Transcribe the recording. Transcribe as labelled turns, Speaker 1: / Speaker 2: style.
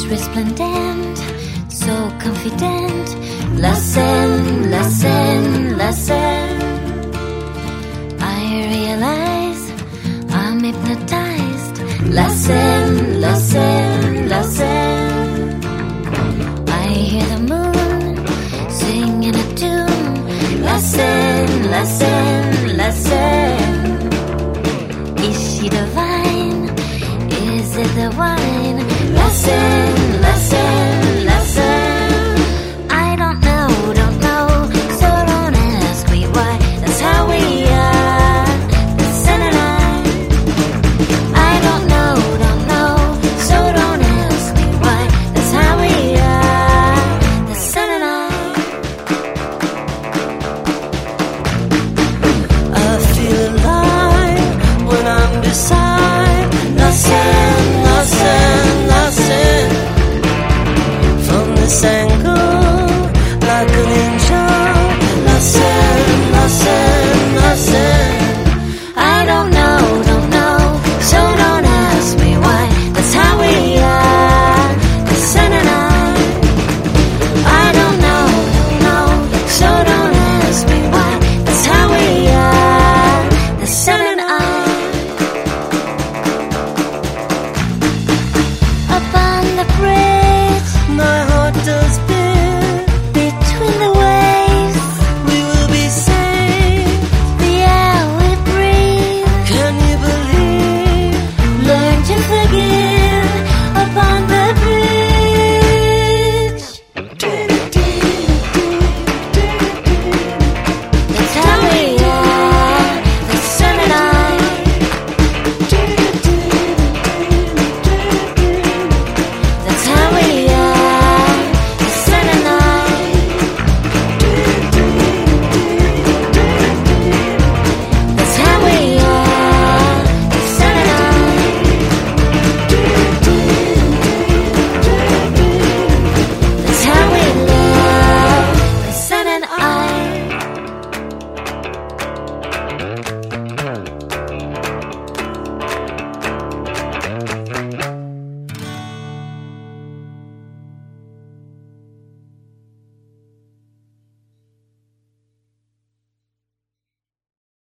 Speaker 1: resplendent, so confident. La scène, la scène, la scène. I realize I'm hypnotized. La scène, la scène, la scène. I hear the moon singing a tune. La scène, la scène, la scène. Is she divine? Is it the wine? La scène.